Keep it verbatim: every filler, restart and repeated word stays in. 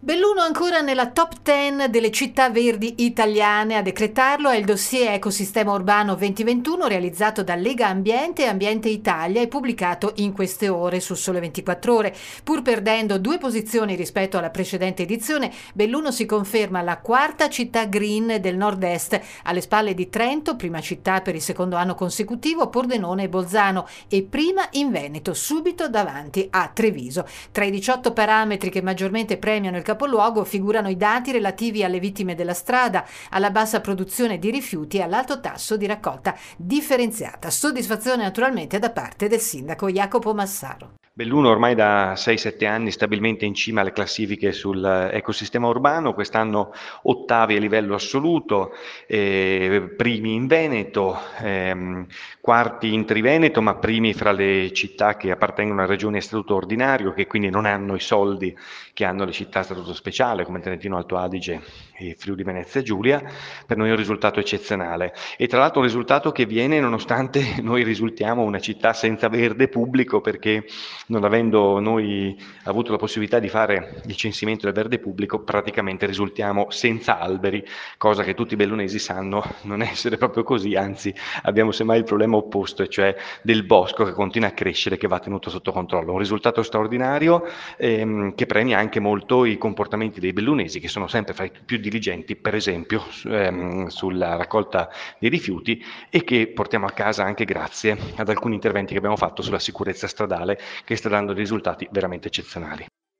Belluno ancora nella top dieci delle città verdi italiane. A decretarlo è il dossier Ecosistema Urbano duemilaventuno realizzato da Lega Ambiente e Ambiente Italia e pubblicato in queste ore su Sole ventiquattro Ore. Pur perdendo due posizioni rispetto alla precedente edizione, Belluno si conferma la quarta città green del nord-est, alle spalle di Trento, prima città per il secondo anno consecutivo, Pordenone e Bolzano, e prima in Veneto, subito davanti a Treviso. Tra i diciotto parametri che maggiormente premiano il capoluogo figurano i dati relativi alle vittime della strada, alla bassa produzione di rifiuti e all'alto tasso di raccolta differenziata. Soddisfazione naturalmente da parte del sindaco Jacopo Massaro. Belluno ormai da sei sette anni stabilmente in cima alle classifiche sull'ecosistema urbano, quest'anno ottavi a livello assoluto, eh, primi in Veneto, ehm, quarti in Triveneto, ma primi fra le città che appartengono a regioni a statuto ordinario, che quindi non hanno i soldi che hanno le città a statuto speciale, come Trentino Alto Adige e Friuli Venezia Giulia. Per noi è un risultato eccezionale e tra l'altro un risultato che viene nonostante noi risultiamo una città senza verde pubblico, perché non avendo noi avuto la possibilità di fare il censimento del verde pubblico, praticamente risultiamo senza alberi, cosa che tutti i bellunesi sanno non essere proprio così, anzi abbiamo semmai il problema opposto, e cioè del bosco che continua a crescere, che va tenuto sotto controllo. Un risultato straordinario ehm, che premia anche molto i comportamenti dei bellunesi, che sono sempre fra i più diligenti, per esempio ehm, sulla raccolta dei rifiuti, e che portiamo a casa anche grazie ad alcuni interventi che abbiamo fatto sulla sicurezza stradale, che sta dando risultati veramente eccezionali.